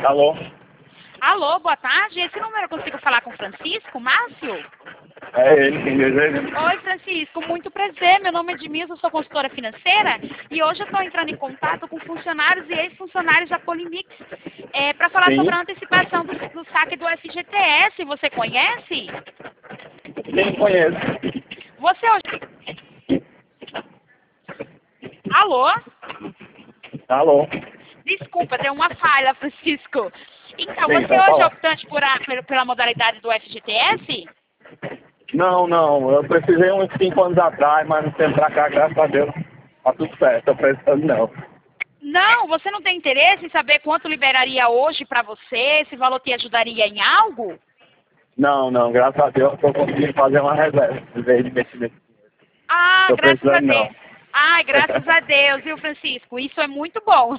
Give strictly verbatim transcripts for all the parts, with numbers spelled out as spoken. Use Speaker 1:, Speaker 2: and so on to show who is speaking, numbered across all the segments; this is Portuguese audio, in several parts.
Speaker 1: Alô?
Speaker 2: Alô, boa tarde. Esse número eu consigo falar com o Francisco, Márcio?
Speaker 1: É ele, quem deseja?
Speaker 2: Oi, Francisco, muito prazer. Meu nome é Edmilson, sou consultora financeira e hoje eu estou entrando em contato com funcionários e ex-funcionários da Polimix é, para falar
Speaker 1: Sim.
Speaker 2: sobre a antecipação do, do saque do F G T S. Você conhece?
Speaker 1: Quem conhece?
Speaker 2: Você hoje... Alô?
Speaker 1: Alô?
Speaker 2: Desculpa, deu uma falha, Francisco. Então,
Speaker 1: Sim,
Speaker 2: você
Speaker 1: pode
Speaker 2: hoje é
Speaker 1: falar.
Speaker 2: optante por a, pela pela modalidade do F G T S?
Speaker 1: Não, não. Eu precisei uns cinco anos atrás, mas não tempo pra cá, graças a Deus. Tá tudo certo, tô precisando não.
Speaker 2: Não, você não tem interesse em saber quanto liberaria hoje para você? Esse valor te ajudaria em algo?
Speaker 1: Não, não, graças a Deus eu tô conseguindo fazer uma reserva em vez de investir nesse dinheiro.
Speaker 2: Ah,
Speaker 1: Tô
Speaker 2: graças a
Speaker 1: precisando
Speaker 2: Deus.
Speaker 1: não.
Speaker 2: Ai, graças a Deus, viu, Francisco? Isso é muito bom.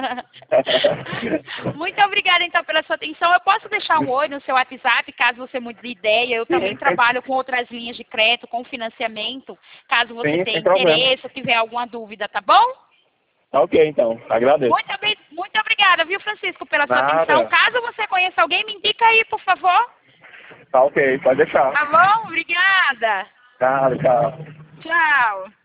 Speaker 2: Muito obrigada, então, pela sua atenção. Eu posso deixar um oi no seu WhatsApp, caso você mude de ideia. Eu também
Speaker 1: Sim, sem,
Speaker 2: trabalho com outras linhas de crédito, com financiamento, caso você
Speaker 1: sim,
Speaker 2: tenha
Speaker 1: sem problema.
Speaker 2: interesse ou tiver alguma dúvida, tá bom?
Speaker 1: Tá ok, então. Agradeço.
Speaker 2: Muito, obri- muito obrigada, viu, Francisco, pela sua atenção.
Speaker 1: Nada.
Speaker 2: Caso você conheça alguém, me indica aí, por favor.
Speaker 1: Tá ok, pode deixar.
Speaker 2: Tá bom? Obrigada.
Speaker 1: Nada, tchau.
Speaker 2: Tchau.